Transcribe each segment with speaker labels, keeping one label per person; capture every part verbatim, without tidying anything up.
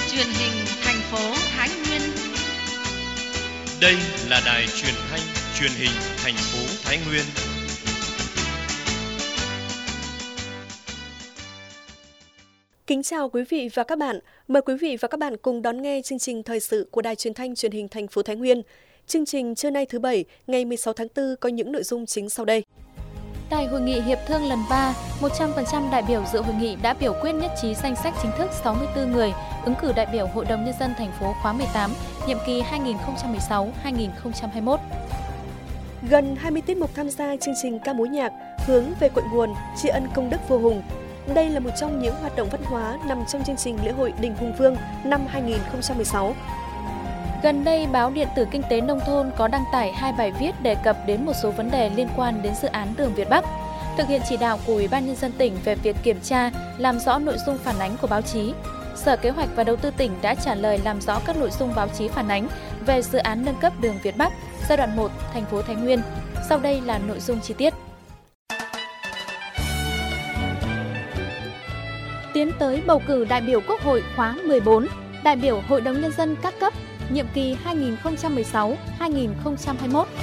Speaker 1: Truyền hình thành phố Thái Nguyên.
Speaker 2: Đây là đài truyền thanh truyền hình thành phố Thái Nguyên.
Speaker 3: Kính chào quý vị và các bạn. Mời quý vị và các bạn cùng đón nghe chương trình thời sự của đài truyền thanh truyền hình thành phố Thái Nguyên. Chương trình trưa nay thứ Bảy, ngày mười sáu tháng tư có những nội dung chính sau đây.
Speaker 4: Tại hội nghị hiệp thương lần ba, một trăm phần trăm đại biểu dự hội nghị đã biểu quyết nhất trí danh sách chính thức sáu mươi tư người ứng cử đại biểu Hội đồng Nhân dân thành phố khóa mười tám, nhiệm kỳ hai nghìn không trăm mười sáu đến hai nghìn không trăm hai mươi mốt.
Speaker 3: Gần hai mươi tiết mục tham gia chương trình ca mối nhạc hướng về cội nguồn, tri ân công đức vua Hùng. Đây là một trong những hoạt động văn hóa nằm trong chương trình lễ hội Đình Hùng Vương năm hai nghìn không trăm mười sáu.
Speaker 4: Gần đây, báo điện tử Kinh tế Nông thôn có đăng tải hai bài viết đề cập đến một số vấn đề liên quan đến dự án đường Việt Bắc. Thực hiện chỉ đạo của Ủy ban Nhân dân tỉnh về việc kiểm tra, làm rõ nội dung phản ánh của báo chí, Sở Kế hoạch và Đầu tư tỉnh đã trả lời làm rõ các nội dung báo chí phản ánh về dự án nâng cấp đường Việt Bắc giai đoạn một, thành phố Thái Nguyên. Sau đây là nội dung chi tiết. Tiến tới bầu cử đại biểu Quốc hội khóa mười bốn, đại biểu Hội đồng Nhân dân các cấp, nhiệm kỳ hai nghìn không trăm mười sáu đến hai nghìn không trăm hai mươi mốt.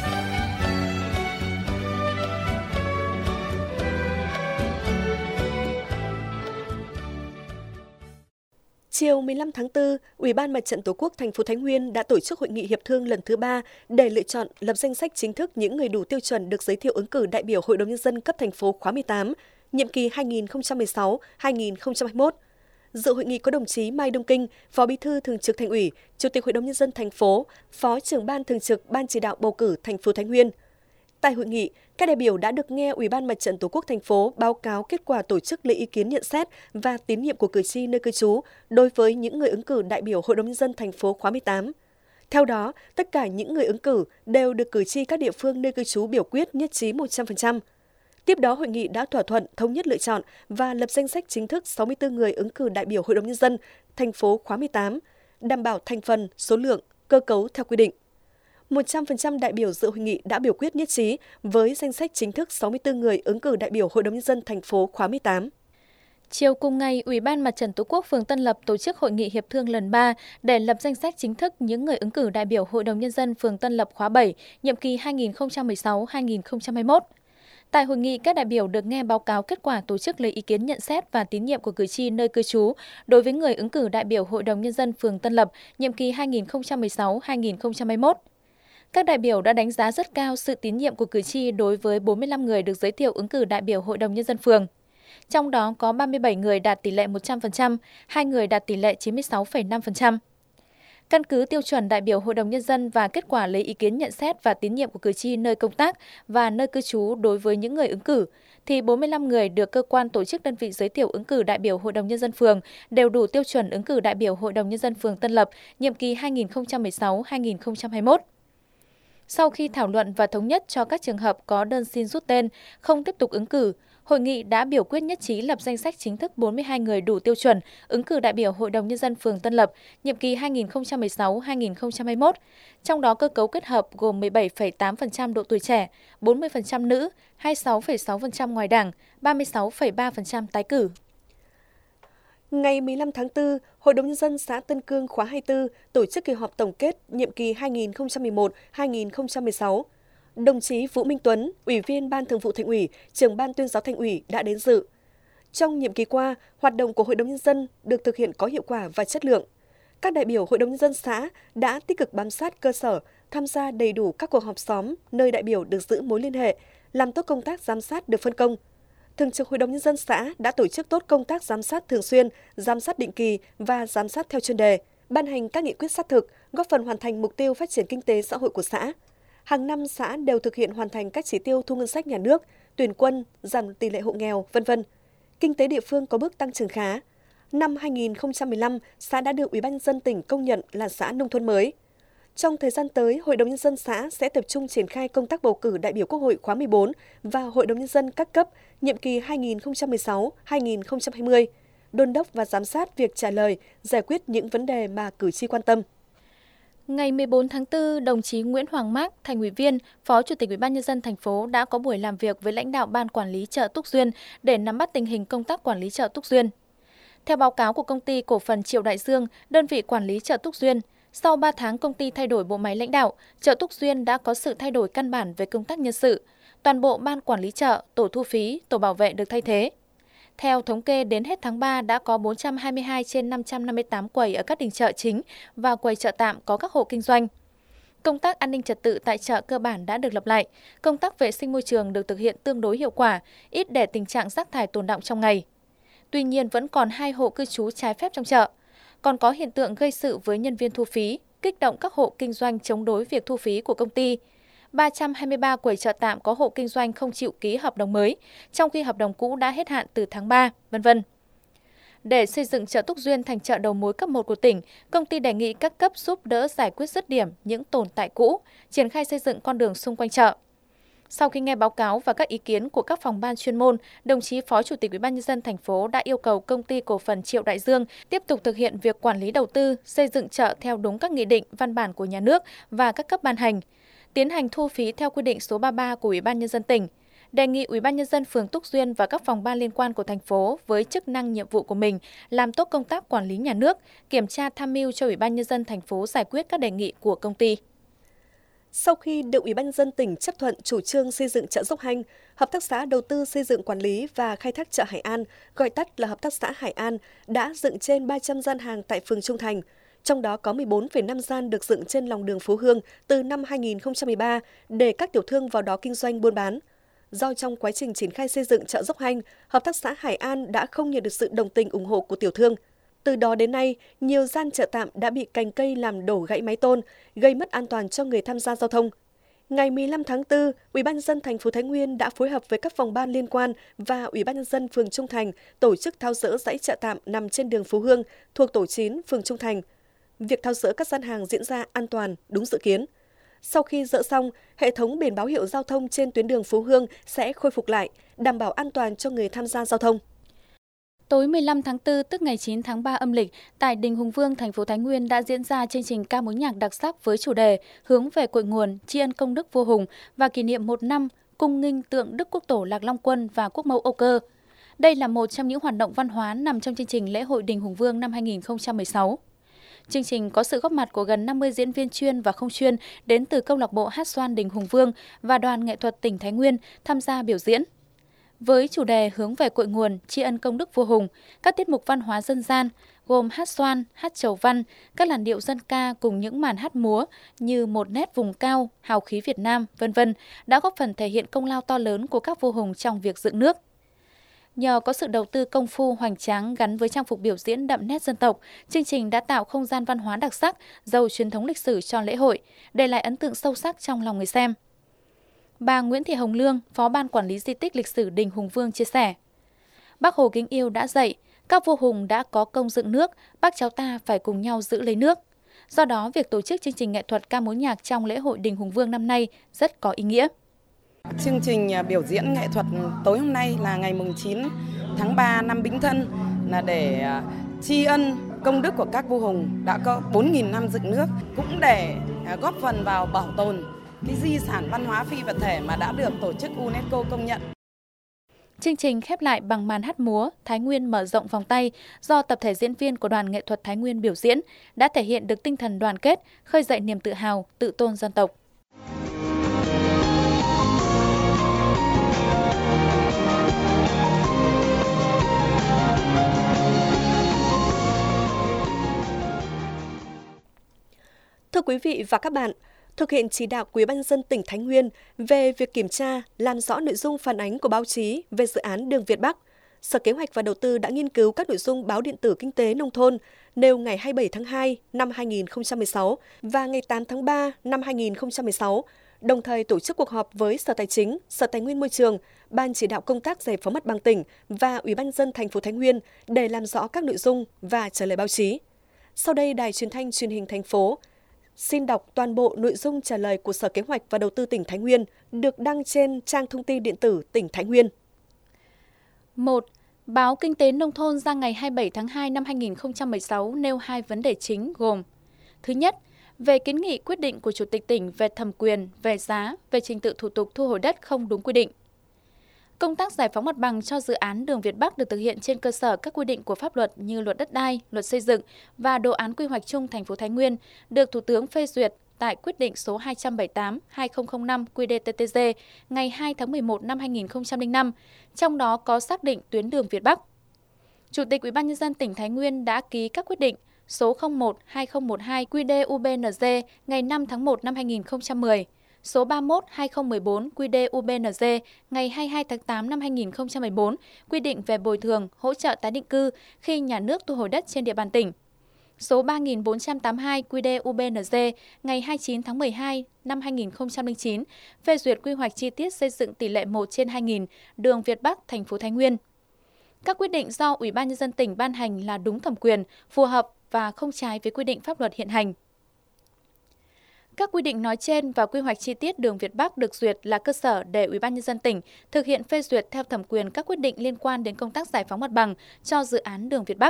Speaker 3: Chiều mười lăm tháng tư, Ủy ban Mặt trận Tổ quốc thành phố Thái Nguyên đã tổ chức hội nghị hiệp thương lần thứ ba để lựa chọn lập danh sách chính thức những người đủ tiêu chuẩn được giới thiệu ứng cử đại biểu Hội đồng Nhân dân cấp thành phố khóa mười tám, nhiệm kỳ hai nghìn không trăm mười sáu đến hai nghìn không trăm hai mươi mốt. Dự hội nghị có đồng chí Mai Đông Kinh, Phó Bí thư Thường trực Thành ủy, Chủ tịch Hội đồng Nhân dân thành phố, Phó trưởng ban thường trực Ban chỉ đạo bầu cử thành phố Thái Nguyên. Tại hội nghị, các đại biểu đã được nghe Ủy ban Mặt trận Tổ quốc thành phố báo cáo kết quả tổ chức lấy ý kiến nhận xét và tín nhiệm của cử tri nơi cư trú đối với những người ứng cử đại biểu Hội đồng Nhân dân thành phố khóa mười tám. Theo đó, tất cả những người ứng cử đều được cử tri các địa phương nơi cư trú biểu quyết nhất trí một trăm phần trăm. Tiếp đó, hội nghị đã thỏa thuận thống nhất lựa chọn và lập danh sách chính thức sáu mươi tư người ứng cử đại biểu Hội đồng Nhân dân thành phố khóa mười tám, đảm bảo thành phần, số lượng, cơ cấu theo quy định. một trăm phần trăm đại biểu dự hội nghị đã biểu quyết nhất trí với danh sách chính thức sáu mươi tư người ứng cử đại biểu Hội đồng Nhân dân thành phố khóa mười tám.
Speaker 4: Chiều cùng ngày, Ủy ban Mặt trận Tổ quốc phường Tân Lập tổ chức hội nghị hiệp thương lần ba để lập danh sách chính thức những người ứng cử đại biểu Hội đồng Nhân dân phường Tân Lập khóa bảy, nhiệm kỳ hai nghìn không trăm mười sáu đến hai nghìn không trăm hai mươi mốt. Tại hội nghị, các đại biểu được nghe báo cáo kết quả tổ chức lấy ý kiến nhận xét và tín nhiệm của cử tri nơi cư trú đối với người ứng cử đại biểu Hội đồng Nhân dân phường Tân Lập, nhiệm kỳ hai nghìn không trăm mười sáu đến hai nghìn không trăm hai mươi mốt. Các đại biểu đã đánh giá rất cao sự tín nhiệm của cử tri đối với bốn mươi lăm người được giới thiệu ứng cử đại biểu Hội đồng Nhân dân phường. Trong đó có ba mươi bảy người đạt tỷ lệ một trăm phần trăm, hai người đạt tỷ lệ chín mươi sáu phẩy năm phần trăm. Căn cứ tiêu chuẩn đại biểu Hội đồng Nhân dân và kết quả lấy ý kiến nhận xét và tín nhiệm của cử tri nơi công tác và nơi cư trú đối với những người ứng cử, thì bốn mươi lăm người được cơ quan tổ chức đơn vị giới thiệu ứng cử đại biểu Hội đồng Nhân dân phường đều đủ tiêu chuẩn ứng cử đại biểu Hội đồng Nhân dân phường Tân Lập, nhiệm kỳ hai nghìn không trăm mười sáu đến hai nghìn không trăm hai mươi mốt. Sau khi thảo luận và thống nhất cho các trường hợp có đơn xin rút tên, không tiếp tục ứng cử, hội nghị đã biểu quyết nhất trí lập danh sách chính thức bốn mươi hai người đủ tiêu chuẩn ứng cử đại biểu Hội đồng Nhân dân phường Tân Lập, nhiệm kỳ hai nghìn không trăm mười sáu đến hai nghìn không trăm hai mươi mốt, trong đó cơ cấu kết hợp gồm mười bảy phẩy tám phần trăm độ tuổi trẻ, bốn mươi phần trăm nữ, hai mươi sáu phẩy sáu phần trăm ngoài đảng, ba mươi sáu phẩy ba phần trăm tái cử.
Speaker 3: Ngày mười lăm tháng tư, Hội đồng Nhân dân xã Tân Cương khóa hai mươi tư tổ chức kỳ họp tổng kết nhiệm kỳ hai nghìn không trăm mười một đến hai nghìn không trăm mười sáu. Đồng chí Vũ Minh Tuấn, Ủy viên Ban Thường vụ Thành ủy, Trưởng Ban Tuyên giáo Thành ủy đã đến dự. Trong nhiệm kỳ qua, hoạt động của Hội đồng Nhân dân được thực hiện có hiệu quả và chất lượng. Các đại biểu Hội đồng Nhân dân xã đã tích cực bám sát cơ sở, tham gia đầy đủ các cuộc họp xóm nơi đại biểu được giữ mối liên hệ, làm tốt công tác giám sát được phân công. Thường trực Hội đồng Nhân dân xã đã tổ chức tốt công tác giám sát thường xuyên, giám sát định kỳ và giám sát theo chuyên đề, ban hành các nghị quyết sát thực, góp phần hoàn thành mục tiêu phát triển kinh tế xã hội của xã. Hàng năm xã đều thực hiện hoàn thành các chỉ tiêu thu ngân sách nhà nước, tuyển quân, giảm tỷ lệ hộ nghèo, vân vân. Kinh tế địa phương có bước tăng trưởng khá. Năm hai nghìn không trăm mười lăm, xã đã được Ủy ban Nhân dân tỉnh công nhận là xã nông thôn mới. Trong thời gian tới, Hội đồng Nhân dân xã sẽ tập trung triển khai công tác bầu cử đại biểu Quốc hội khóa mười bốn và Hội đồng Nhân dân các cấp nhiệm kỳ hai nghìn không trăm mười sáu đến hai nghìn không trăm hai mươi, đôn đốc và giám sát việc trả lời, giải quyết những vấn đề mà cử tri quan tâm.
Speaker 4: Ngày mười bốn tháng tư, đồng chí Nguyễn Hoàng Mác, Thành ủy viên, Phó Chủ tịch Ủy ban Nhân dân thành phố đã có buổi làm việc với lãnh đạo Ban Quản lý chợ Túc Duyên để nắm bắt tình hình công tác quản lý chợ Túc Duyên. Theo báo cáo của Công ty Cổ phần Triệu Đại Dương, đơn vị quản lý chợ Túc Duyên, sau ba tháng công ty thay đổi bộ máy lãnh đạo, chợ Túc Duyên đã có sự thay đổi căn bản về công tác nhân sự. Toàn bộ ban quản lý chợ, tổ thu phí, tổ bảo vệ được thay thế. Theo thống kê, đến hết tháng ba đã có bốn trăm hai mươi hai trên năm trăm năm mươi tám quầy ở các đình chợ chính và quầy chợ tạm có các hộ kinh doanh. Công tác an ninh trật tự tại chợ cơ bản đã được lập lại, công tác vệ sinh môi trường được thực hiện tương đối hiệu quả, ít để tình trạng rác thải tồn đọng trong ngày. Tuy nhiên vẫn còn hai hộ cư trú trái phép trong chợ, còn có hiện tượng gây sự với nhân viên thu phí, kích động các hộ kinh doanh chống đối việc thu phí của công ty. ba trăm hai mươi ba quầy chợ tạm có hộ kinh doanh không chịu ký hợp đồng mới, trong khi hợp đồng cũ đã hết hạn từ tháng ba, vân vân. Để xây dựng chợ Túc Duyên thành chợ đầu mối cấp một của tỉnh, công ty đề nghị các cấp giúp đỡ giải quyết dứt điểm những tồn tại cũ, triển khai xây dựng con đường xung quanh chợ. Sau khi nghe báo cáo và các ý kiến của các phòng ban chuyên môn, đồng chí Phó Chủ tịch Ủy ban nhân dân thành phố đã yêu cầu Công ty Cổ phần Triệu Đại Dương tiếp tục thực hiện việc quản lý đầu tư, xây dựng chợ theo đúng các nghị định, văn bản của nhà nước và các cấp ban hành, tiến hành thu phí theo quy định số ba mươi ba của Ủy ban nhân dân tỉnh. Đề nghị Ủy ban nhân dân phường Túc Duyên và các phòng ban liên quan của thành phố với chức năng nhiệm vụ của mình làm tốt công tác quản lý nhà nước, kiểm tra tham mưu cho Ủy ban nhân dân thành phố giải quyết các đề nghị của công ty.
Speaker 3: Sau khi được Ủy ban nhân dân tỉnh chấp thuận chủ trương xây dựng chợ Dốc Hanh, Hợp tác xã đầu tư xây dựng quản lý và khai thác chợ Hải An, gọi tắt là Hợp tác xã Hải An, đã dựng trên ba trăm gian hàng tại phường Trung Thành. Trong đó có mười bốn phẩy năm gian được dựng trên lòng đường Phú Hương từ năm hai nghìn không trăm mười ba để các tiểu thương vào đó kinh doanh buôn bán. Do trong quá trình triển khai xây dựng chợ Dốc Hanh, Hợp tác xã Hải An đã không nhận được sự đồng tình ủng hộ của tiểu thương. Từ đó đến nay, nhiều gian chợ tạm đã bị cành cây làm đổ gãy mái tôn, gây mất an toàn cho người tham gia giao thông. Ngày mười lăm tháng tư, Ủy ban nhân dân thành phố Thái Nguyên đã phối hợp với các phòng ban liên quan và Ủy ban nhân dân phường Trung Thành tổ chức tháo dỡ dãy chợ tạm nằm trên đường Phú Hương thuộc tổ chín phường Trung Thành. Việc tháo dỡ các gian hàng diễn ra an toàn, đúng dự kiến. Sau khi dỡ xong, hệ thống biển báo hiệu giao thông trên tuyến đường Phú Hương sẽ khôi phục lại, đảm bảo an toàn cho người tham gia giao thông.
Speaker 4: Tối mười lăm tháng tư, tức ngày chín tháng ba âm lịch, tại Đình Hùng Vương, thành phố Thái Nguyên đã diễn ra chương trình ca mối nhạc đặc sắc với chủ đề Hướng về cội nguồn, tri ân công đức vua Hùng và kỷ niệm một năm cung nghinh tượng Đức Quốc Tổ Lạc Long Quân và Quốc mẫu Âu Cơ. Đây là một trong những hoạt động văn hóa nằm trong chương trình lễ hội Đình Hùng Vương năm hai nghìn không trăm mười sáu. Chương trình có sự góp mặt của gần năm mươi diễn viên chuyên và không chuyên đến từ câu lạc bộ hát xoan Đình Hùng Vương và đoàn nghệ thuật tỉnh Thái Nguyên tham gia biểu diễn. Với chủ đề Hướng về cội nguồn, tri ân công đức vua Hùng, các tiết mục văn hóa dân gian gồm hát xoan, hát chầu văn, các làn điệu dân ca cùng những màn hát múa như Một nét vùng cao, Hào khí Việt Nam, vân vân đã góp phần thể hiện công lao to lớn của các vua hùng trong việc dựng nước. Nhờ có sự đầu tư công phu hoành tráng gắn với trang phục biểu diễn đậm nét dân tộc, chương trình đã tạo không gian văn hóa đặc sắc, giàu truyền thống lịch sử cho lễ hội, để lại ấn tượng sâu sắc trong lòng người xem. Bà Nguyễn Thị Hồng Lương, Phó Ban Quản lý Di tích Lịch sử Đình Hùng Vương chia sẻ, Bác Hồ kính yêu đã dạy, các vua hùng đã có công dựng nước, bác cháu ta phải cùng nhau giữ lấy nước. Do đó, việc tổ chức chương trình nghệ thuật ca mối nhạc trong lễ hội Đình Hùng Vương năm nay rất có ý nghĩa.
Speaker 5: Chương trình biểu diễn nghệ thuật tối hôm nay là ngày chín tháng ba năm Bính Thân là để tri ân công đức của các vua hùng đã có bốn nghìn năm dựng nước, cũng để góp phần vào bảo tồn cái di sản văn hóa phi vật thể mà đã được tổ chức UNESCO công nhận.
Speaker 4: Chương trình khép lại bằng màn hát múa Thái Nguyên mở rộng vòng tay do tập thể diễn viên của đoàn nghệ thuật Thái Nguyên biểu diễn đã thể hiện được tinh thần đoàn kết, khơi dậy niềm tự hào, tự tôn dân tộc.
Speaker 3: Thưa quý vị và các bạn, thực hiện chỉ đạo của Ủy ban nhân dân tỉnh Thái Nguyên về việc kiểm tra, làm rõ nội dung phản ánh của báo chí về dự án đường Việt Bắc, Sở Kế hoạch và Đầu tư đã nghiên cứu các nội dung báo điện tử kinh tế nông thôn nêu ngày hai mươi bảy tháng hai năm hai nghìn không trăm mười sáu và ngày tám tháng ba năm hai nghìn không trăm mười sáu, đồng thời tổ chức cuộc họp với Sở Tài chính, Sở Tài nguyên Môi trường, Ban chỉ đạo công tác giải phóng mặt bằng tỉnh và Ủy ban nhân dân thành phố Thái Nguyên để làm rõ các nội dung và trả lời báo chí. Sau đây, Đài Truyền thanh Truyền hình thành phố xin đọc toàn bộ nội dung trả lời của Sở Kế hoạch và Đầu tư tỉnh Thái Nguyên được đăng trên trang thông tin điện tử tỉnh Thái Nguyên.
Speaker 4: một. Báo Kinh tế Nông thôn ra ngày hai mươi bảy tháng hai năm hai nghìn không trăm mười sáu nêu hai vấn đề chính gồm: Thứ nhất, về kiến nghị quyết định của Chủ tịch tỉnh về thẩm quyền, về giá, về trình tự thủ tục thu hồi đất không đúng quy định. Công tác giải phóng mặt bằng cho dự án đường Việt Bắc được thực hiện trên cơ sở các quy định của pháp luật như Luật Đất đai, Luật Xây dựng và Đồ án Quy hoạch chung thành phố Thái Nguyên được Thủ tướng phê duyệt tại quyết định số hai trăm bảy mươi tám trên hai nghìn không trăm lẻ năm Q D T T G ngày hai tháng mười một năm hai nghìn không trăm lẻ năm, trong đó có xác định tuyến đường Việt Bắc. Chủ tịch Ủy ban nhân dân tỉnh Thái Nguyên đã ký các quyết định số không một trên hai nghìn không trăm mười hai Q D U B N G ngày năm tháng một năm hai nghìn không trăm mười, số ba mươi mốt trên hai nghìn không trăm mười bốn Q D U B N G ngày hai mươi hai tháng tám năm hai nghìn không trăm mười bốn quy định về bồi thường, hỗ trợ tái định cư khi nhà nước thu hồi đất trên địa bàn tỉnh. Số ba nghìn bốn trăm tám mươi hai Q D U B N G ngày hai mươi chín tháng mười hai năm hai nghìn không trăm lẻ chín phê duyệt quy hoạch chi tiết xây dựng tỷ lệ một trên hai nghìn đường Việt Bắc thành phố Thái Nguyên. Các quyết định do Ủy ban nhân dân tỉnh ban hành là đúng thẩm quyền, phù hợp và không trái với quy định pháp luật hiện hành. Các quy định nói trên và quy hoạch chi tiết đường Việt Bắc được duyệt là cơ sở để Ủy ban nhân dân tỉnh thực hiện phê duyệt theo thẩm quyền các quyết định liên quan đến công tác giải phóng mặt bằng cho dự án đường Việt Bắc.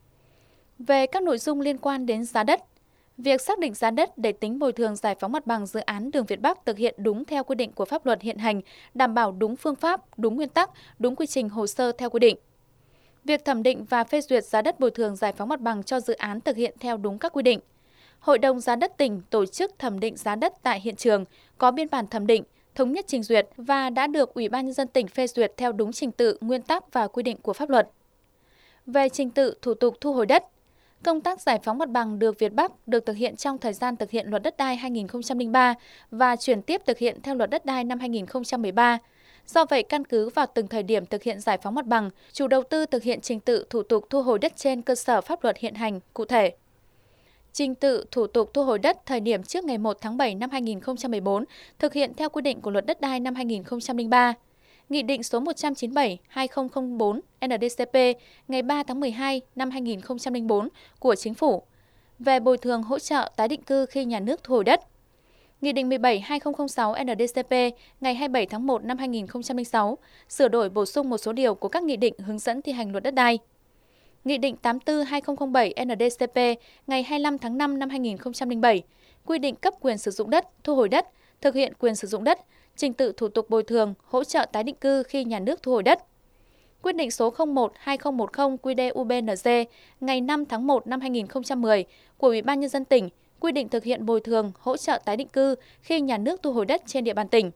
Speaker 4: Về các nội dung liên quan đến giá đất, việc xác định giá đất để tính bồi thường giải phóng mặt bằng dự án đường Việt Bắc thực hiện đúng theo quy định của pháp luật hiện hành, đảm bảo đúng phương pháp, đúng nguyên tắc, đúng quy trình hồ sơ theo quy định. Việc thẩm định và phê duyệt giá đất bồi thường giải phóng mặt bằng cho dự án thực hiện theo đúng các quy định. Hội đồng giá đất tỉnh tổ chức thẩm định giá đất tại hiện trường, có biên bản thẩm định, thống nhất trình duyệt và đã được Ủy ban nhân dân tỉnh phê duyệt theo đúng trình tự, nguyên tắc và quy định của pháp luật. Về trình tự thủ tục thu hồi đất, công tác giải phóng mặt bằng đường Việt Bắc được thực hiện trong thời gian thực hiện Luật Đất đai hai nghìn không trăm lẻ ba và chuyển tiếp thực hiện theo Luật Đất đai năm hai nghìn không trăm mười ba. Do vậy, căn cứ vào từng thời điểm thực hiện giải phóng mặt bằng, chủ đầu tư thực hiện trình tự thủ tục thu hồi đất trên cơ sở pháp luật hiện hành cụ thể. Trình tự thủ tục thu hồi đất thời điểm trước ngày một tháng bảy năm hai nghìn không trăm mười bốn thực hiện theo quy định của Luật Đất đai năm hai nghìn không trăm lẻ ba. Nghị định số một trăm chín mươi bảy trên hai nghìn không trăm lẻ bốn N D C P ngày ba tháng mười hai năm hai nghìn không trăm lẻ bốn của Chính phủ về bồi thường hỗ trợ tái định cư khi nhà nước thu hồi đất. Nghị định mười bảy trên hai nghìn không trăm lẻ sáu N D C P ngày hai mươi bảy tháng một năm hai nghìn không trăm lẻ sáu sửa đổi bổ sung một số điều của các nghị định hướng dẫn thi hành Luật Đất đai. Nghị định tám mươi tư trên hai nghìn không trăm lẻ bảy N D C P ngày hai mươi lăm tháng năm năm hai nghìn không trăm lẻ bảy quy định cấp quyền sử dụng đất, thu hồi đất, thực hiện quyền sử dụng đất, trình tự thủ tục bồi thường, hỗ trợ tái định cư khi nhà nước thu hồi đất. Quyết định số không một trên hai nghìn không trăm mười Q D U B N G ngày năm tháng một năm hai nghìn không trăm mười của Ủy ban nhân dân tỉnh quy định thực hiện bồi thường, hỗ trợ tái định cư khi nhà nước thu hồi đất trên địa bàn tỉnh.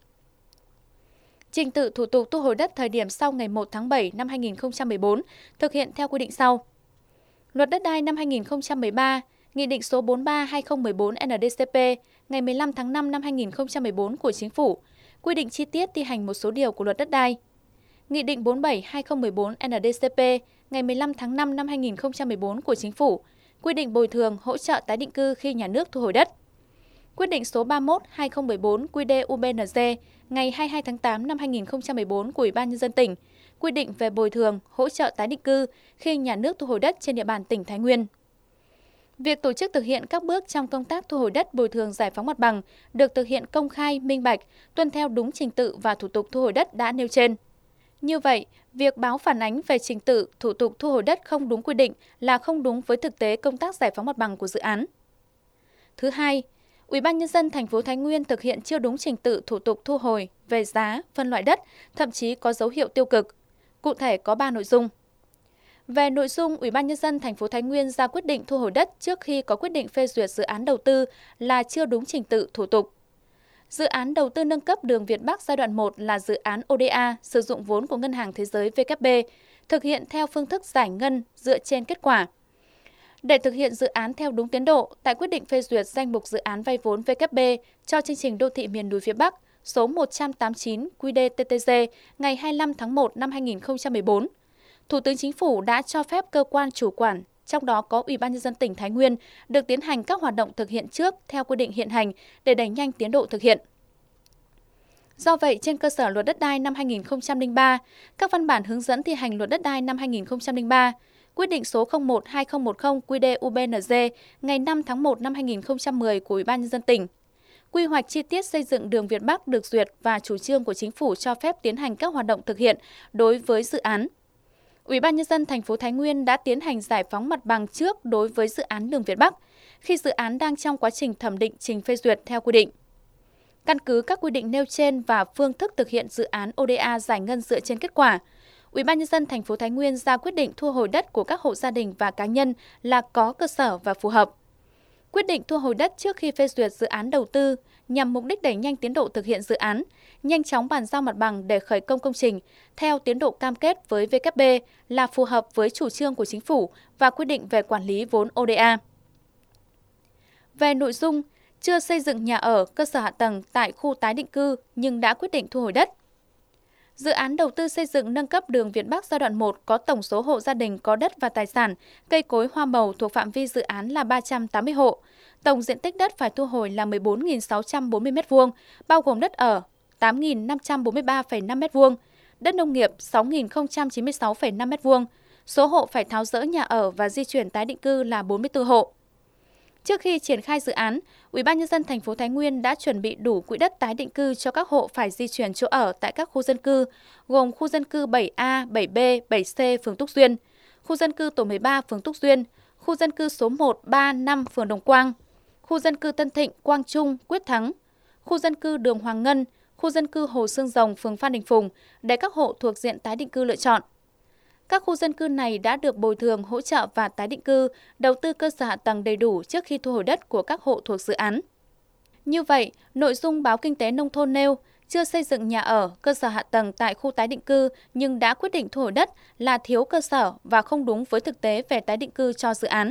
Speaker 4: Trình tự thủ tục thu hồi đất thời điểm sau ngày một tháng bảy năm hai nghìn không trăm mười bốn thực hiện theo quy định sau. Luật Đất đai năm hai nghìn không trăm mười ba, Nghị định số bốn mươi ba trên hai nghìn không trăm mười bốn N D C P ngày mười lăm tháng năm năm hai nghìn không trăm mười bốn của Chính phủ quy định chi tiết thi hành một số điều của Luật Đất đai. Nghị định bốn mươi bảy trên hai nghìn không trăm mười bốn N D C P ngày mười lăm tháng năm năm hai nghìn không trăm mười bốn của Chính phủ quy định bồi thường, hỗ trợ tái định cư khi nhà nước thu hồi đất. Quyết định số ba mươi mốt trên hai nghìn không trăm mười bốn Q D U B N G ngày hai mươi hai tháng tám năm hai nghìn không trăm mười bốn của Ủy ban nhân dân tỉnh quy định về bồi thường, hỗ trợ tái định cư khi nhà nước thu hồi đất trên địa bàn tỉnh Thái Nguyên. Việc tổ chức thực hiện các bước trong công tác thu hồi đất bồi thường giải phóng mặt bằng được thực hiện công khai, minh bạch, tuân theo đúng trình tự và thủ tục thu hồi đất đã nêu trên. Như vậy, việc báo phản ánh về trình tự, thủ tục thu hồi đất không đúng quy định là không đúng với thực tế công tác giải phóng mặt bằng của dự án. Thứ hai, Ủy ban nhân dân thành phố Thái Nguyên thực hiện chưa đúng trình tự thủ tục thu hồi về giá, phân loại đất, thậm chí có dấu hiệu tiêu cực. Cụ thể có ba nội dung. Về nội dung, Ủy ban nhân dân thành phố Thái Nguyên ra quyết định thu hồi đất trước khi có quyết định phê duyệt dự án đầu tư là chưa đúng trình tự thủ tục. Dự án đầu tư nâng cấp đường Việt Bắc giai đoạn một là dự án O D A sử dụng vốn của Ngân hàng Thế giới W K B, thực hiện theo phương thức giải ngân dựa trên kết quả. Để thực hiện dự án theo đúng tiến độ, tại quyết định phê duyệt danh mục dự án vay vốn W K B cho chương trình đô thị miền núi phía Bắc số một trăm tám mươi chín Q D T T G ngày hai mươi lăm tháng một năm hai nghìn không trăm mười bốn, Thủ tướng Chính phủ đã cho phép cơ quan chủ quản, trong đó có Ủy ban nhân dân tỉnh Thái Nguyên, được tiến hành các hoạt động thực hiện trước theo quy định hiện hành để đẩy nhanh tiến độ thực hiện. Do vậy, trên cơ sở Luật Đất đai năm hai nghìn không trăm lẻ ba, các văn bản hướng dẫn thi hành Luật Đất đai năm hai nghìn không trăm lẻ ba, quyết định số không một trên hai nghìn không trăm mười Q D U B N G ngày năm tháng một năm hai nghìn không trăm mười của Ủy ban nhân dân tỉnh, quy hoạch chi tiết xây dựng đường Việt Bắc được duyệt và chủ trương của Chính phủ cho phép tiến hành các hoạt động thực hiện đối với dự án. Ủy ban nhân dân thành phố Thái Nguyên đã tiến hành giải phóng mặt bằng trước đối với dự án đường Việt Bắc khi dự án đang trong quá trình thẩm định trình phê duyệt theo quy định. Căn cứ các quy định nêu trên và phương thức thực hiện dự án ô đê a giải ngân dựa trên kết quả, Ủy ban nhân dân thành phố Thái Nguyên ra quyết định thu hồi đất của các hộ gia đình và cá nhân là có cơ sở và phù hợp. Quyết định thu hồi đất trước khi phê duyệt dự án đầu tư nhằm mục đích đẩy nhanh tiến độ thực hiện dự án, nhanh chóng bàn giao mặt bằng để khởi công công trình theo tiến độ cam kết với vê kép bê là phù hợp với chủ trương của chính phủ và quy định về quản lý vốn ô đê a. Về nội dung, chưa xây dựng nhà ở, cơ sở hạ tầng tại khu tái định cư nhưng đã quyết định thu hồi đất. Dự án đầu tư xây dựng nâng cấp đường Việt Bắc giai đoạn một có tổng số hộ gia đình có đất và tài sản, cây cối hoa màu thuộc phạm vi dự án là ba trăm tám mươi hộ. Tổng diện tích đất phải thu hồi là mười bốn nghìn sáu trăm bốn mươi mét vuông, bao gồm đất ở tám nghìn năm trăm bốn mươi ba phẩy năm mét vuông, đất nông nghiệp sáu nghìn không trăm chín mươi sáu phẩy năm mét vuông. Số hộ phải tháo dỡ nhà ở và di chuyển tái định cư là bốn mươi tư hộ. Trước khi triển khai dự án, Ủy ban nhân dân thành phố Thái Nguyên đã chuẩn bị đủ quỹ đất tái định cư cho các hộ phải di chuyển chỗ ở tại các khu dân cư, gồm khu dân cư bảy A, bảy B, bảy C phường Túc Duyên, khu dân cư tổ mười ba phường Túc Duyên, khu dân cư số một, ba, năm phường Đồng Quang, khu dân cư Tân Thịnh, Quang Trung, Quyết Thắng, khu dân cư đường Hoàng Ngân, khu dân cư Hồ Xương Rồng phường Phan Đình Phùng để các hộ thuộc diện tái định cư lựa chọn. Các khu dân cư này đã được bồi thường, hỗ trợ và tái định cư, đầu tư cơ sở hạ tầng đầy đủ trước khi thu hồi đất của các hộ thuộc dự án. Như vậy, nội dung báo Kinh tế Nông thôn nêu chưa xây dựng nhà ở, cơ sở hạ tầng tại khu tái định cư nhưng đã quyết định thu hồi đất là thiếu cơ sở và không đúng với thực tế về tái định cư cho dự án.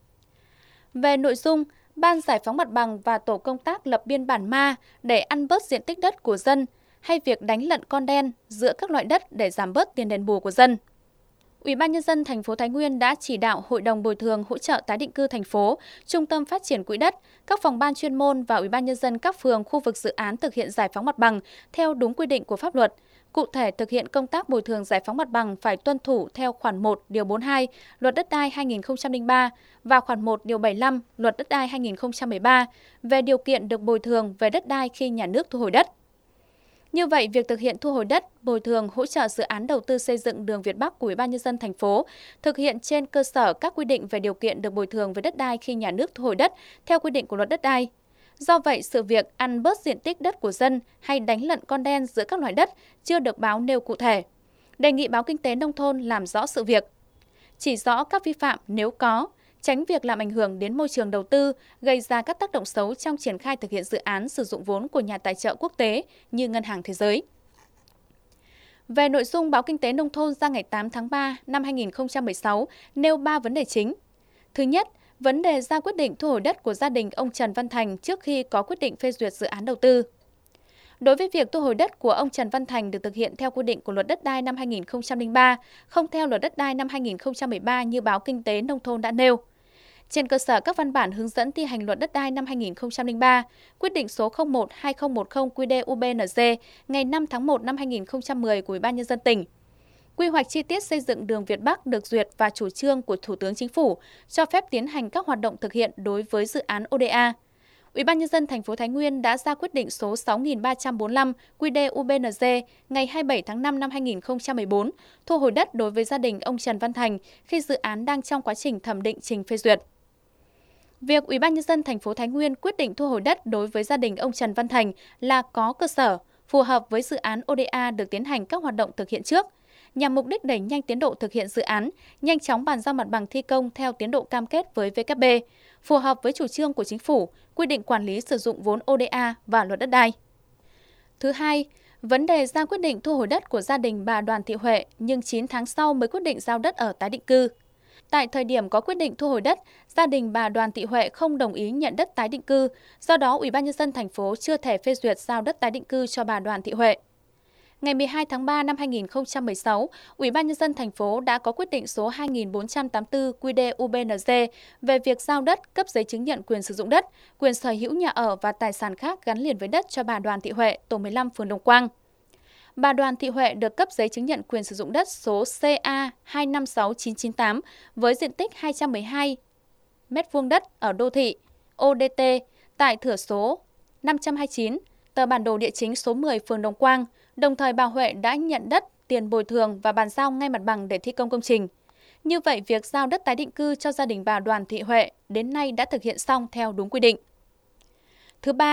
Speaker 4: Về nội dung, Ban giải phóng mặt bằng và tổ công tác lập biên bản ma để ăn bớt diện tích đất của dân hay việc đánh lận con đen giữa các loại đất để giảm bớt tiền đền bù của dân. Ủy ban nhân dân thành phố Thái Nguyên đã chỉ đạo Hội đồng bồi thường hỗ trợ tái định cư thành phố, Trung tâm phát triển quỹ đất, các phòng ban chuyên môn và Ủy ban nhân dân các phường khu vực dự án thực hiện giải phóng mặt bằng theo đúng quy định của pháp luật. Cụ thể, thực hiện công tác bồi thường giải phóng mặt bằng phải tuân thủ theo khoản một điều bốn mươi hai Luật Đất đai hai nghìn không trăm lẻ ba và khoản một điều bảy mươi lăm Luật Đất đai hai nghìn không trăm mười ba về điều kiện được bồi thường về đất đai khi nhà nước thu hồi đất. Như vậy, việc thực hiện thu hồi đất, bồi thường, hỗ trợ dự án đầu tư xây dựng đường Việt Bắc của Ủy ban nhân dân thành phố thực hiện trên cơ sở các quy định về điều kiện được bồi thường về đất đai khi nhà nước thu hồi đất theo quy định của Luật Đất đai. Do vậy, sự việc ăn bớt diện tích đất của dân hay đánh lận con đen giữa các loại đất chưa được báo nêu cụ thể. Đề nghị báo Kinh tế Nông thôn làm rõ sự việc, chỉ rõ các vi phạm nếu có, tránh việc làm ảnh hưởng đến môi trường đầu tư, gây ra các tác động xấu trong triển khai thực hiện dự án sử dụng vốn của nhà tài trợ quốc tế như Ngân hàng Thế giới. Về nội dung, báo Kinh tế Nông thôn ra ngày tám tháng ba năm hai nghìn không trăm mười sáu nêu ba vấn đề chính. Thứ nhất, vấn đề ra quyết định thu hồi đất của gia đình ông Trần Văn Thành trước khi có quyết định phê duyệt dự án đầu tư. Đối với việc thu hồi đất của ông Trần Văn Thành được thực hiện theo quy định của Luật Đất đai năm hai nghìn không trăm lẻ ba, không theo Luật Đất đai năm hai nghìn không trăm mười ba như báo Kinh tế Nông thôn đã nêu. Trên cơ sở các văn bản hướng dẫn thi hành Luật Đất đai năm hai nghìn không trăm lẻ ba, quyết định số không một hai không một không quy đê u bê en giê ngày năm tháng một năm hai nghìn không trăm mười của Ủy ban nhân dân tỉnh, quy hoạch chi tiết xây dựng đường Việt Bắc được duyệt và chủ trương của Thủ tướng Chính phủ cho phép tiến hành các hoạt động thực hiện đối với dự án ô đê a. Ủy ban nhân dân thành phố Thái Nguyên đã ra quyết định số sáu nghìn ba trăm bốn mươi lăm quy đê u bê en giê ngày hai mươi bảy tháng năm năm hai nghìn không trăm mười bốn thu hồi đất đối với gia đình ông Trần Văn Thành khi dự án đang trong quá trình thẩm định trình phê duyệt. Việc Ủy ban nhân dân thành phố Thái Nguyên quyết định thu hồi đất đối với gia đình ông Trần Văn Thành là có cơ sở, phù hợp với dự án ô đê a được tiến hành các hoạt động thực hiện trước, nhằm mục đích đẩy nhanh tiến độ thực hiện dự án, nhanh chóng bàn giao mặt bằng thi công theo tiến độ cam kết với vê kép bê, phù hợp với chủ trương của Chính phủ, quy định quản lý sử dụng vốn ô đê a và Luật Đất đai. Thứ hai, vấn đề ra quyết định thu hồi đất của gia đình bà Đoàn Thị Huệ nhưng chín tháng sau mới quyết định giao đất ở tái định cư. Tại thời điểm có quyết định thu hồi đất, gia đình bà Đoàn Thị Huệ không đồng ý nhận đất tái định cư, do đó Ủy ban nhân dân thành phố chưa thể phê duyệt giao đất tái định cư cho bà Đoàn Thị Huệ. Ngày mười hai tháng ba năm hai nghìn không trăm mười sáu, Ủy ban nhân dân thành phố đã có quyết định số hai nghìn bốn trăm tám mươi tư quy đê u bê en giê về việc giao đất, cấp giấy chứng nhận quyền sử dụng đất, quyền sở hữu nhà ở và tài sản khác gắn liền với đất cho bà Đoàn Thị Huệ, tổ mười lăm phường Đồng Quang. Bà Đoàn Thị Huệ được cấp giấy chứng nhận quyền sử dụng đất số C A hai năm sáu chín chín tám với diện tích hai trăm mười hai mét vuông đất ở đô thị ô đê tê tại thửa số năm trăm hai mươi chín, tờ bản đồ địa chính số mười phường Đồng Quang. Đồng thời bà Huệ đã nhận đất, tiền bồi thường và bàn giao ngay mặt bằng để thi công công trình. Như vậy, việc giao đất tái định cư cho gia đình bà Đoàn Thị Huệ đến nay đã thực hiện xong theo đúng quy định. Thứ ba,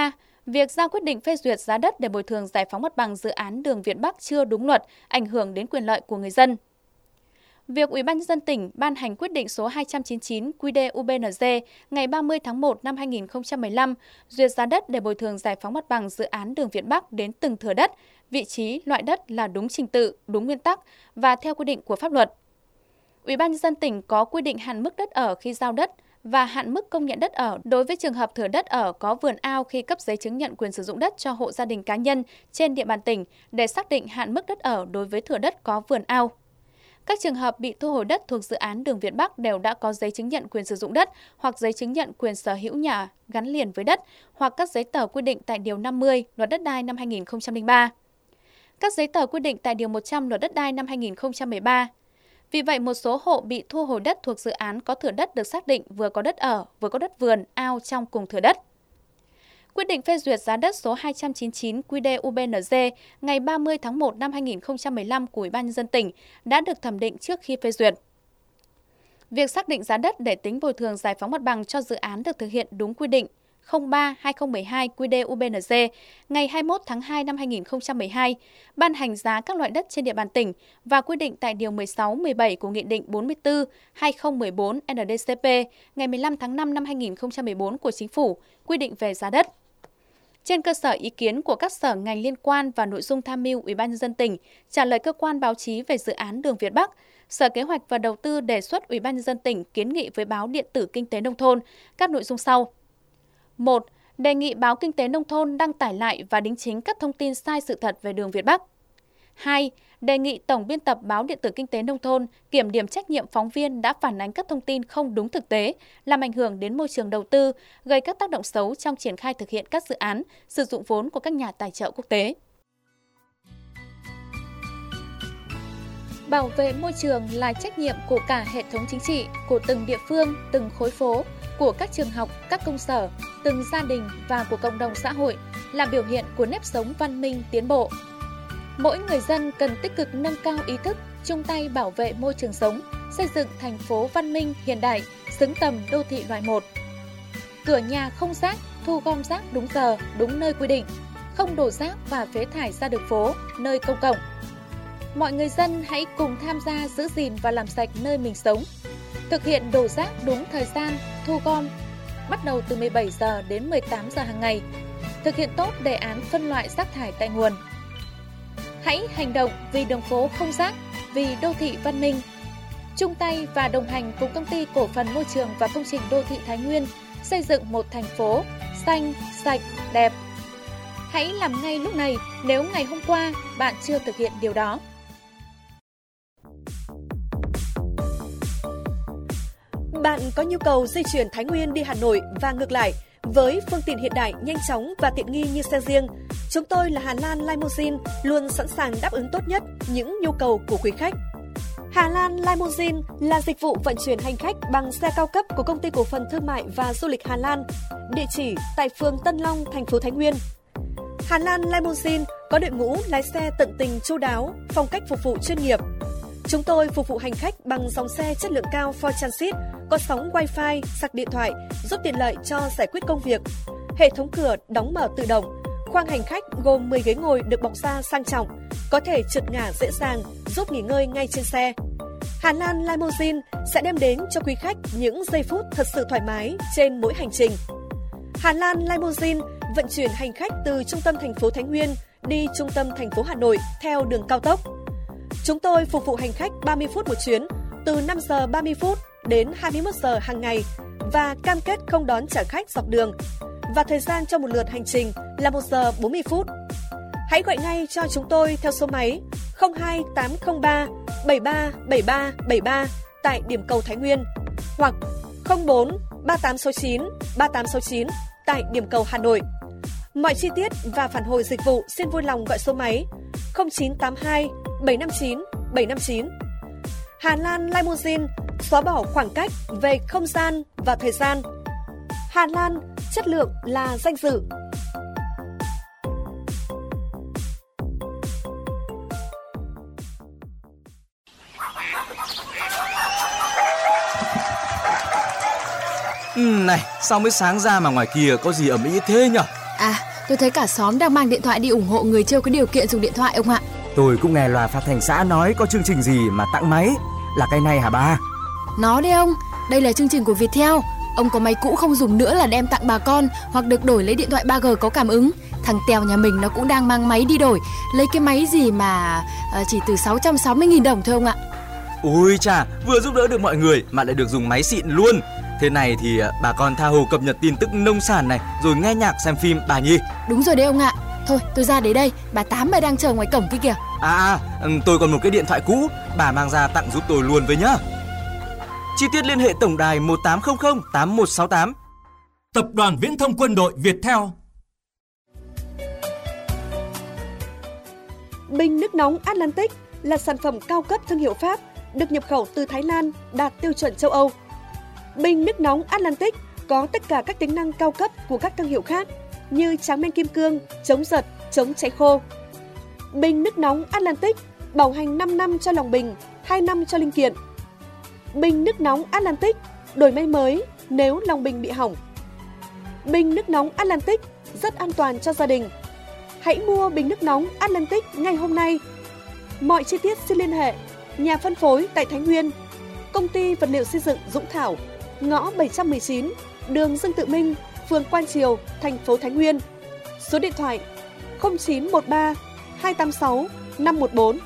Speaker 4: Việc ra quyết định phê duyệt giá đất để bồi thường giải phóng mặt bằng dự án đường Việt Bắc chưa đúng luật, ảnh hưởng đến quyền lợi của người dân. Việc Ủy ban nhân dân tỉnh ban hành quyết định số hai trăm chín mươi chín quy đê u bê en giê ngày ba mươi tháng một năm hai nghìn không trăm mười lăm duyệt giá đất để bồi thường giải phóng mặt bằng dự án đường Việt Bắc đến từng thửa đất, vị trí, loại đất là đúng trình tự, đúng nguyên tắc và theo quy định của pháp luật. Ủy ban nhân dân tỉnh có quy định hạn mức đất ở khi giao đất và hạn mức công nhận đất ở đối với trường hợp thửa đất ở có vườn ao khi cấp giấy chứng nhận quyền sử dụng đất cho hộ gia đình cá nhân trên địa bàn tỉnh để xác định hạn mức đất ở đối với thửa đất có vườn ao. Các trường hợp bị thu hồi đất thuộc dự án đường Việt Bắc đều đã có giấy chứng nhận quyền sử dụng đất hoặc giấy chứng nhận quyền sở hữu nhà gắn liền với đất hoặc các giấy tờ quy định tại Điều năm mươi Luật Đất đai năm hai nghìn không trăm lẻ ba. Các giấy tờ quy định tại Điều một trăm Luật Đất đai năm hai nghìn không trăm mười ba. Vì vậy, một số hộ bị thu hồi đất thuộc dự án có thửa đất được xác định vừa có đất ở, vừa có đất vườn, ao trong cùng thửa đất. Quyết định phê duyệt giá đất số hai trăm chín mươi chín quy đê u bê en giê ngày ba mươi tháng một năm hai nghìn không trăm mười lăm của Ủy ban nhân dân tỉnh đã được thẩm định trước khi phê duyệt. Việc xác định giá đất để tính bồi thường giải phóng mặt bằng cho dự án được thực hiện đúng quy định không ba trên hai nghìn không trăm mười hai quy đê u bê en giê ngày hai mươi mốt tháng hai năm hai nghìn không trăm mười hai, ban hành giá các loại đất trên địa bàn tỉnh và quy định tại Điều mười sáu, mười bảy của Nghị định bốn mươi tư trên hai nghìn không trăm mười bốn en đê cê pê ngày mười lăm tháng năm năm hai nghìn không trăm mười bốn của Chính phủ quy định về giá đất. Trên cơ sở ý kiến của các sở ngành liên quan và nội dung tham mưu Ủy ban nhân dân tỉnh trả lời cơ quan báo chí về dự án đường Việt Bắc, Sở Kế hoạch và Đầu tư đề xuất Ủy ban nhân dân tỉnh kiến nghị với báo điện tử Kinh tế Nông thôn các nội dung sau. một. Đề nghị báo Kinh tế Nông thôn đăng tải lại và đính chính các thông tin sai sự thật về đường Việt Bắc. hai. Đề nghị Tổng biên tập báo điện tử Kinh tế Nông thôn kiểm điểm trách nhiệm phóng viên đã phản ánh các thông tin không đúng thực tế, làm ảnh hưởng đến môi trường đầu tư, gây các tác động xấu trong triển khai thực hiện các dự án, sử dụng vốn của các nhà tài trợ quốc tế. Bảo vệ môi trường là trách nhiệm của cả hệ thống chính trị, của từng địa phương, từng khối phố, của các trường học, các công sở, từng gia đình và của cộng đồng xã hội, là biểu hiện của nếp sống văn minh tiến bộ. Mỗi người dân cần tích cực nâng cao ý thức, chung tay bảo vệ môi trường sống, xây dựng thành phố văn minh hiện đại, xứng tầm đô thị loại một. Cửa nhà không rác, thu gom rác đúng giờ, đúng nơi quy định, không đổ rác và phế thải ra đường phố, nơi công cộng. Mọi người dân hãy cùng tham gia giữ gìn và làm sạch nơi mình sống. Thực hiện đổ rác đúng thời gian, thu gom, bắt đầu từ mười bảy giờ đến mười tám giờ hàng ngày. Thực hiện tốt đề án phân loại rác thải tại nguồn. Hãy hành động vì đường phố không rác, vì đô thị văn minh. Chung tay và đồng hành cùng Công ty Cổ phần Môi trường và Công trình Đô thị Thái Nguyên xây dựng một thành phố xanh, sạch, đẹp. Hãy làm ngay lúc này nếu ngày hôm qua bạn chưa thực hiện điều đó.
Speaker 3: Bạn có nhu cầu di chuyển Thái Nguyên đi Hà Nội và ngược lại với phương tiện hiện đại, nhanh chóng và tiện nghi như xe riêng, chúng tôi là Hà Lan Limousine luôn sẵn sàng đáp ứng tốt nhất những nhu cầu của quý khách. Hà Lan Limousine là dịch vụ vận chuyển hành khách bằng xe cao cấp của Công ty Cổ phần Thương mại và Du lịch Hà Lan, địa chỉ tại phường Tân Long, thành phố Thái Nguyên. Hà Lan Limousine có đội ngũ lái xe tận tình chu đáo, phong cách phục vụ chuyên nghiệp. Chúng tôi phục vụ hành khách bằng dòng xe chất lượng cao Ford Transit, có sóng Wi-Fi, sạc điện thoại, giúp tiện lợi cho giải quyết công việc. Hệ thống cửa đóng mở tự động. Khoang hành khách gồm mười ghế ngồi được bọc da sang trọng, có thể trượt ngả dễ dàng, giúp nghỉ ngơi ngay trên xe. Hà Lan Limousine sẽ đem đến cho quý khách những giây phút thật sự thoải mái trên mỗi hành trình. Hà Lan Limousine vận chuyển hành khách từ trung tâm thành phố Thái Nguyên đi trung tâm thành phố Hà Nội theo đường cao tốc. Chúng tôi phục vụ hành khách ba mươi phút một chuyến, từ năm giờ ba mươi phút đến hai mươi mốt giờ hàng ngày và cam kết không đón trả khách dọc đường. Và thời gian cho một lượt hành trình là một giờ bốn mươi phút. Hãy gọi ngay cho chúng tôi theo số máy không hai tám không ba bảy ba bảy ba bảy ba tại điểm cầu Thái Nguyên hoặc không bốn ba tám sáu chín ba tám sáu chín tại điểm cầu Hà Nội. Mọi chi tiết và phản hồi dịch vụ xin vui lòng gọi số máy không chín tám hai bảy năm chín bảy năm chín. Hà Lan Limousine xóa bỏ khoảng cách về không gian và thời gian. Hà Lan, chất lượng là danh dự.
Speaker 6: Ừ, này, sao mới sáng ra mà ngoài kia có gì ầm ĩ thế nhở?
Speaker 7: À,
Speaker 6: tôi thấy cả xóm đang mang điện thoại đi ủng hộ người chưa có điều kiện dùng điện thoại ông ạ.
Speaker 7: Tôi cũng nghe loa phát thanh xã nói có chương trình gì mà tặng máy. Là cái này hả ba?
Speaker 6: Nó đấy ông, đây là chương trình của Viettel. Ông có máy cũ không dùng nữa là đem tặng bà con, hoặc được đổi lấy điện thoại ba G có cảm ứng. Thằng Tèo nhà mình nó cũng đang mang máy đi đổi, lấy cái máy gì mà uh, chỉ từ sáu trăm sáu mươi nghìn đồng thôi ông ạ.
Speaker 7: Ôi chà, vừa giúp đỡ được mọi người mà lại được dùng máy xịn luôn. Thế này thì uh, bà con tha hồ cập nhật tin tức nông sản này, rồi nghe nhạc xem phim bà nhỉ?
Speaker 6: Đúng rồi đấy ông ạ. Thôi tôi ra đấy đây, bà Tám bà đang chờ ngoài cổng kia kìa.
Speaker 7: À, à tôi còn một cái điện thoại cũ, bà mang ra tặng giúp tôi luôn với nhá. Chi tiết liên hệ tổng đài một tám không không tám một sáu tám.
Speaker 8: Tập đoàn Viễn thông Quân đội Viettel.
Speaker 3: Bình nước nóng Atlantic là sản phẩm cao cấp thương hiệu Pháp, được nhập khẩu từ Thái Lan, đạt tiêu chuẩn châu Âu. Bình nước nóng Atlantic có tất cả các tính năng cao cấp của các thương hiệu khác như tráng men kim cương, chống giật, chống cháy khô. Bình nước nóng Atlantic bảo hành năm năm cho lòng bình, hai năm cho linh kiện. Bình nước nóng Atlantic đổi may mới nếu lòng bình bị hỏng. Bình nước nóng Atlantic rất an toàn cho gia đình. Hãy mua bình nước nóng Atlantic ngay hôm nay. Mọi chi tiết xin liên hệ nhà phân phối tại Thái Nguyên, công ty vật liệu xây dựng Dũng Thảo, ngõ bảy trăm mười chín, đường Dương Tự Minh, phường Quan Triều, thành phố Thái Nguyên. Số điện thoại không chín một ba hai tám sáu năm một bốn.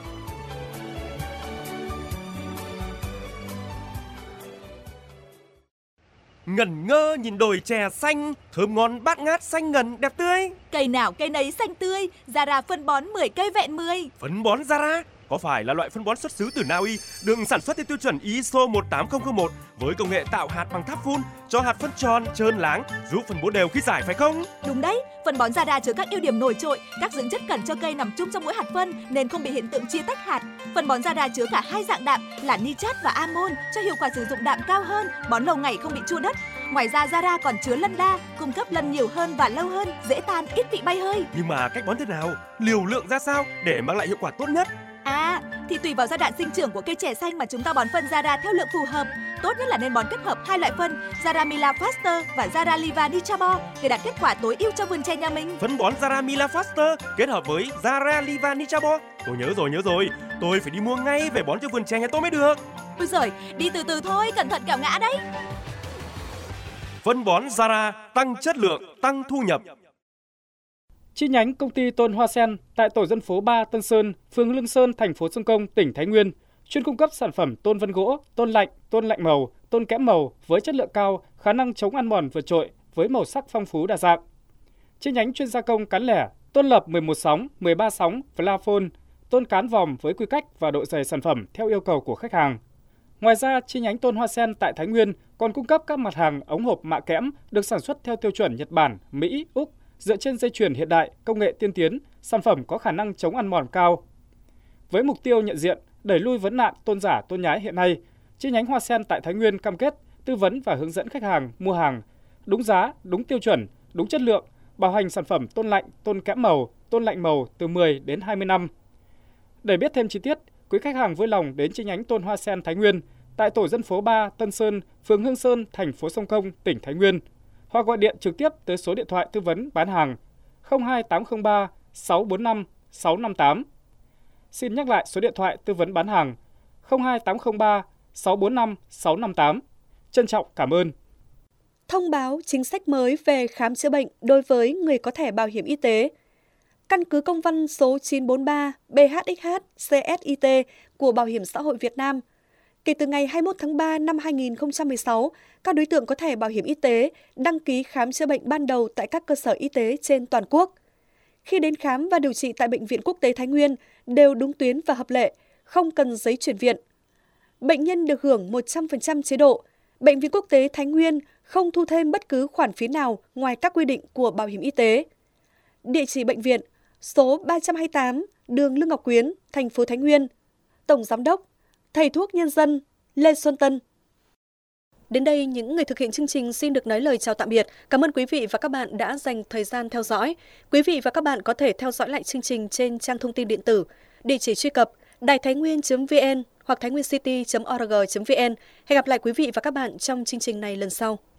Speaker 2: Ngẩn ngơ nhìn đồi chè xanh, thơm ngon bát ngát xanh ngần đẹp tươi.
Speaker 9: Cây nào cây nấy xanh tươi, Zara phân bón mười cây vẹn mười.
Speaker 2: Phân bón Zara có phải là loại phân bón xuất xứ từ Na Uy, được sản xuất theo tiêu chuẩn i ét o một tám không không một với công nghệ tạo hạt bằng tháp phun, cho hạt phân tròn, trơn láng, giúp phân bố đều khi rải phải không?
Speaker 9: Đúng đấy, phân bón Zara chứa các ưu điểm nổi trội, các dưỡng chất cần cho cây nằm chung trong mỗi hạt phân nên không bị hiện tượng chia tách hạt. Phân bón Zara chứa cả hai dạng đạm là nitrat và amon, cho hiệu quả sử dụng đạm cao hơn, bón lâu ngày không bị chua đất. Ngoài ra Zara còn chứa lân đa, cung cấp lân nhiều hơn và lâu hơn, dễ tan, ít bị bay hơi.
Speaker 2: Nhưng mà cách bón thế nào, liều lượng ra sao để mang lại hiệu quả tốt nhất?
Speaker 9: À, thì tùy vào giai đoạn sinh trưởng của cây chè xanh mà chúng ta bón phân Zara theo lượng phù hợp. Tốt nhất là nên bón kết hợp hai loại phân Zara Mila Faster và Zara Liva Nichabo để đạt kết quả tối ưu cho vườn chè nhà mình.
Speaker 2: Phân bón Zara Mila Faster kết hợp với Zara Liva Nichabo. Tôi nhớ rồi, nhớ rồi. Tôi phải đi mua ngay về bón cho vườn chè nhà tôi mới được.
Speaker 9: Ôi giời, đi từ từ thôi, cẩn thận kẻo ngã đấy.
Speaker 2: Phân bón Zara tăng chất lượng, tăng thu nhập.
Speaker 10: Chi nhánh công ty Tôn Hoa Sen tại tổ dân phố ba Tân Sơn, phường Lương Sơn, thành phố Sông Công, tỉnh Thái Nguyên, chuyên cung cấp sản phẩm tôn vân gỗ, tôn lạnh, tôn lạnh màu, tôn kẽm màu với chất lượng cao, khả năng chống ăn mòn vượt trội với màu sắc phong phú đa dạng. Chi nhánh chuyên gia công cán lẻ, tôn lập mười một sóng, mười ba sóng, Vlaphone, tôn cán vòm với quy cách và độ dày sản phẩm theo yêu cầu của khách hàng. Ngoài ra, chi nhánh Tôn Hoa Sen tại Thái Nguyên còn cung cấp các mặt hàng ống hộp mạ kẽm được sản xuất theo tiêu chuẩn Nhật Bản, Mỹ, Úc, dựa trên dây chuyền hiện đại, công nghệ tiên tiến, sản phẩm có khả năng chống ăn mòn cao. Với mục tiêu nhận diện, đẩy lui vấn nạn tôn giả tôn nhái hiện nay, chi nhánh Hoa Sen tại Thái Nguyên cam kết tư vấn và hướng dẫn khách hàng mua hàng đúng giá, đúng tiêu chuẩn, đúng chất lượng, bảo hành sản phẩm tôn lạnh, tôn kẽm màu, tôn lạnh màu từ mười đến hai mươi năm. Để biết thêm chi tiết, quý khách hàng vui lòng đến chi nhánh Tôn Hoa Sen Thái Nguyên tại tổ dân phố ba Tân Sơn, phường Hương Sơn, thành phố Sông Công, tỉnh Thái Nguyên, hoặc gọi điện trực tiếp tới số điện thoại tư vấn bán hàng không hai tám không ba sáu bốn năm sáu năm tám. Xin nhắc lại số điện thoại tư vấn bán hàng không hai tám không ba sáu bốn năm sáu năm tám. Trân trọng cảm ơn.
Speaker 3: Thông báo chính sách mới về khám chữa bệnh đối với người có thẻ bảo hiểm y tế. Căn cứ công văn số chín bốn ba B H X H C S I T của Bảo hiểm xã hội Việt Nam, kể từ ngày hai mươi mốt tháng ba năm hai nghìn không trăm mười sáu, các đối tượng có thẻ bảo hiểm y tế đăng ký khám chữa bệnh ban đầu tại các cơ sở y tế trên toàn quốc. Khi đến khám và điều trị tại Bệnh viện Quốc tế Thái Nguyên đều đúng tuyến và hợp lệ, không cần giấy chuyển viện. Bệnh nhân được hưởng một trăm phần trăm chế độ. Bệnh viện Quốc tế Thái Nguyên không thu thêm bất cứ khoản phí nào ngoài các quy định của bảo hiểm y tế. Địa chỉ bệnh viện số ba trăm hai mươi tám đường Lương Ngọc Quyến, thành phố Thái Nguyên. Tổng Giám đốc, Thầy thuốc Nhân dân, Lê Xuân Tân. Đến đây, những người thực hiện chương trình xin được nói lời chào tạm biệt. Cảm ơn quý vị và các bạn đã dành thời gian theo dõi. Quý vị và các bạn có thể theo dõi lại chương trình trên trang thông tin điện tử, địa chỉ truy cập đài thái nguyên chấm vn hoặc thái nguyên city chấm org chấm vn. Hẹn gặp lại quý vị và các bạn trong chương trình này lần sau.